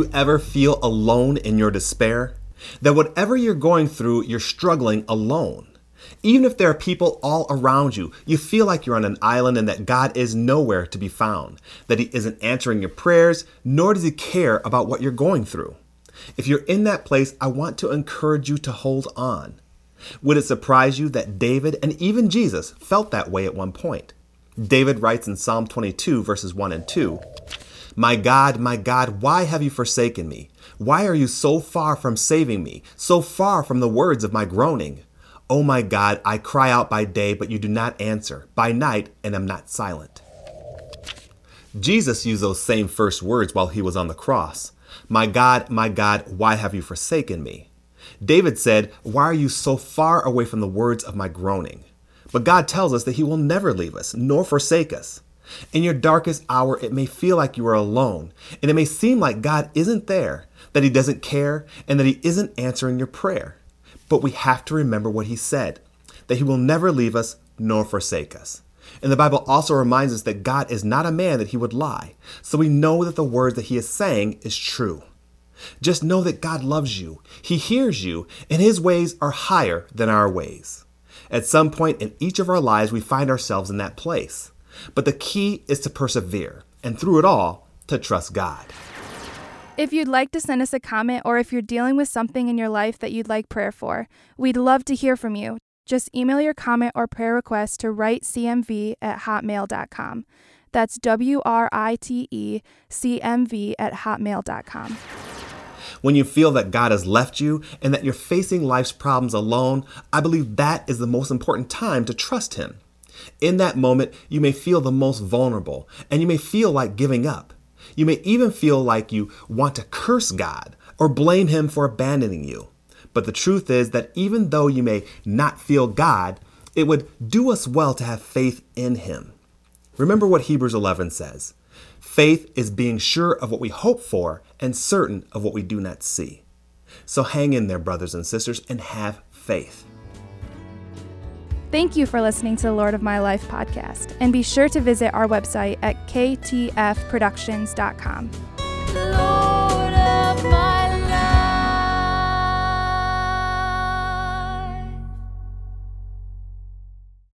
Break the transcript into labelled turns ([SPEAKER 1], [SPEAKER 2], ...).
[SPEAKER 1] you ever feel alone in your despair? That whatever you're going through, you're struggling alone. Even if there are people all around you, you feel like you're on an island and that God is nowhere to be found, that He isn't answering your prayers, nor does He care about what you're going through. If you're in that place, I want to encourage you to hold on. Would it surprise you that David and even Jesus felt that way at one point? David writes in Psalm 22, verses 1 and 2, my God, why have you forsaken me? Why are you so far from saving me, so far from the words of my groaning? Oh my God, I cry out by day, but you do not answer, by night, and am not silent. Jesus used those same first words while He was on the cross. My God, why have you forsaken me? David said, why are you so far away from the words of my groaning? But God tells us that He will never leave us, nor forsake us. In your darkest hour, it may feel like you are alone, and it may seem like God isn't there, that He doesn't care, and that He isn't answering your prayer. But we have to remember what He said, that He will never leave us nor forsake us. And the Bible also reminds us that God is not a man that He would lie, so we know that the word that He is saying is true. Just know that God loves you, He hears you, and His ways are higher than our ways. At some point in each of our lives, we find ourselves in that place. But the key is to persevere, and through it all, to trust God.
[SPEAKER 2] If you'd like to send us a comment, or if you're dealing with something in your life that you'd like prayer for, we'd love to hear from you. Just email your comment or prayer request to writecmv@hotmail.com. That's WRITECMV@hotmail.com.
[SPEAKER 1] When you feel that God has left you and that you're facing life's problems alone, I believe that is the most important time to trust Him. In that moment, you may feel the most vulnerable, and you may feel like giving up. You may even feel like you want to curse God or blame Him for abandoning you. But the truth is that even though you may not feel God, it would do us well to have faith in Him. Remember what Hebrews 11 says. Faith is being sure of what we hope for and certain of what we do not see. So hang in there, brothers and sisters, and have faith.
[SPEAKER 2] Thank you for listening to the Lord of My Life podcast, and be sure to visit our website at ktfproductions.com.